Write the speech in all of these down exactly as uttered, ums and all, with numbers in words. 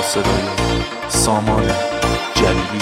صدای سامان جلیلی.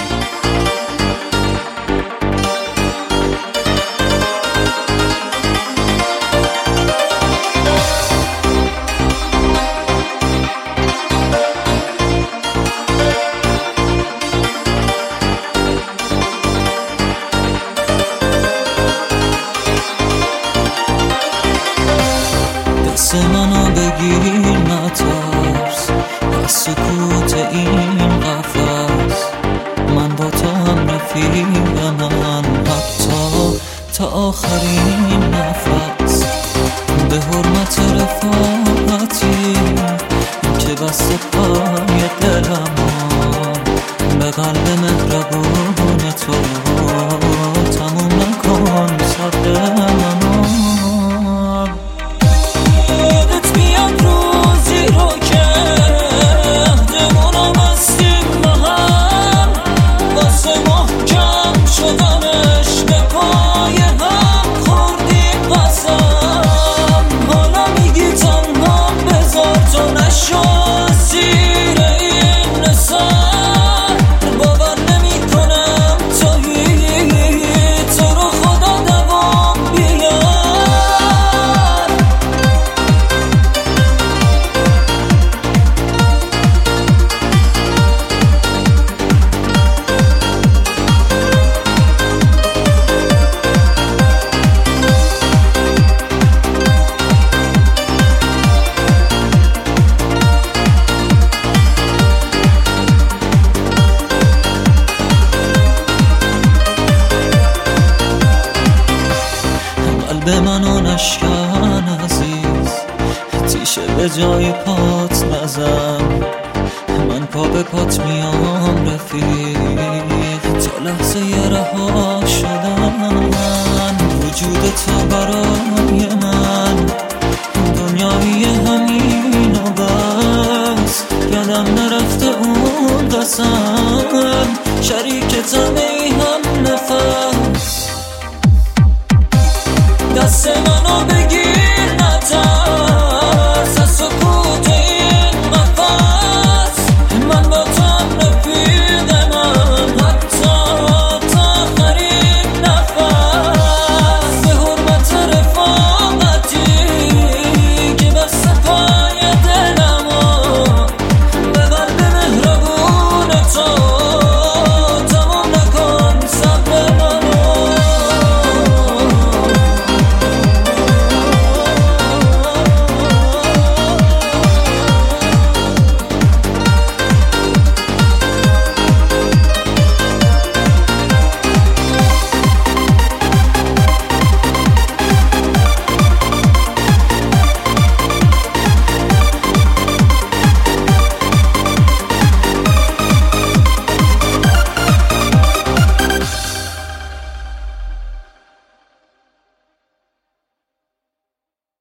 دست منو بگیر نترس از سکوت این قفس، من با تو هم رفیقم، من حتی تا آخرین نفس. به حرمت رفاقتی که بسته پای دلمان، به قلب مهربون تو تموم نکن صد منو. یادت میاد روزی رو که عهدمونو بستیم با هم، واسه محکم شدنش به پای هم خوردیم قسم. حالا میگی تنها بذار تو نشو زیر این نسر، باور نمی کنم تویی، تو رو خدا دوام بیار. قلب منو نشکن عزیز، تیشه به جای پات نزن، من پا به پات میام رفیق، تا لحظه رها شدن. وجود تو برای